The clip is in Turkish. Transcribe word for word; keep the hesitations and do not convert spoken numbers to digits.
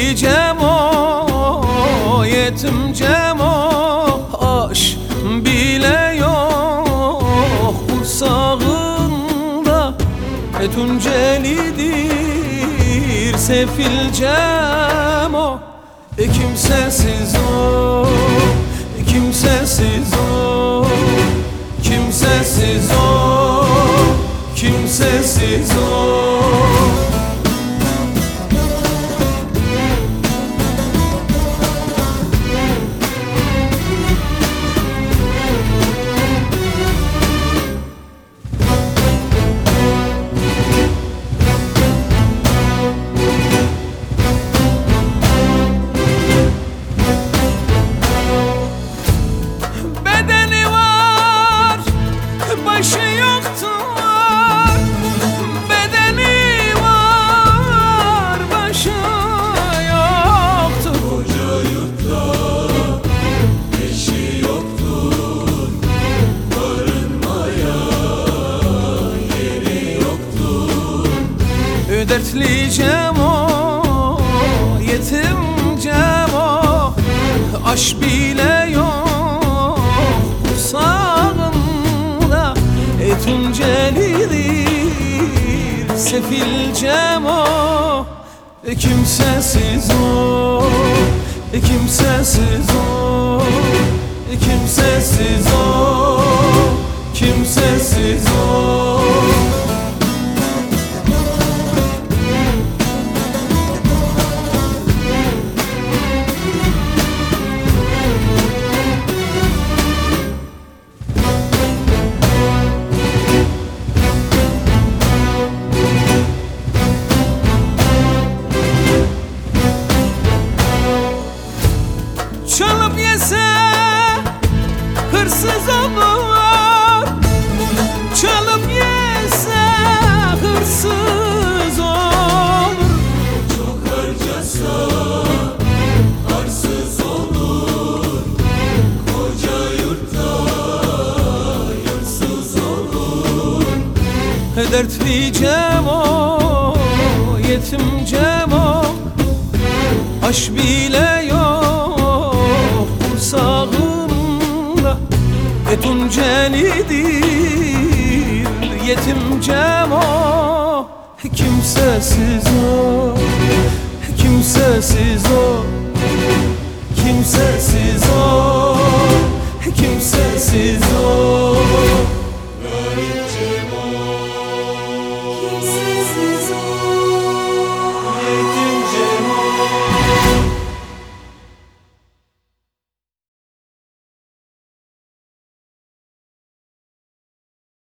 dertli Cemo, yetim Cemo, aş bile yok kursağında. E Tunceli'dir sefil Cemo, e kimsesiz o, e kimsesiz o, kimsesiz o, kimsesiz o. Başı yoktur, bedeni var, başı yoktur. Koca yurtta eşi yoktur, barınmaya yeri yoktur. Dertli Cemo, yetim Cemo, aş bile yok kursağında. E Tunceli'dir sefil Cemo, e kimsesiz o, e kimsesiz o, e kimsesiz o, kimsesiz o. Çalıp yese hırsız olur, çalıp yese hırsız olur. Çok harcasa arsız olur, koca yurtta yurtsuz olur. Dertli Cemo, yetim Cemo, aş bile yok kursağında. E Tunceli'dir yetim Cemo, kimsesiz o, kimsesiz o, kimsesiz o, kimsesiz o. Garip Cemo, Kimsesiz o.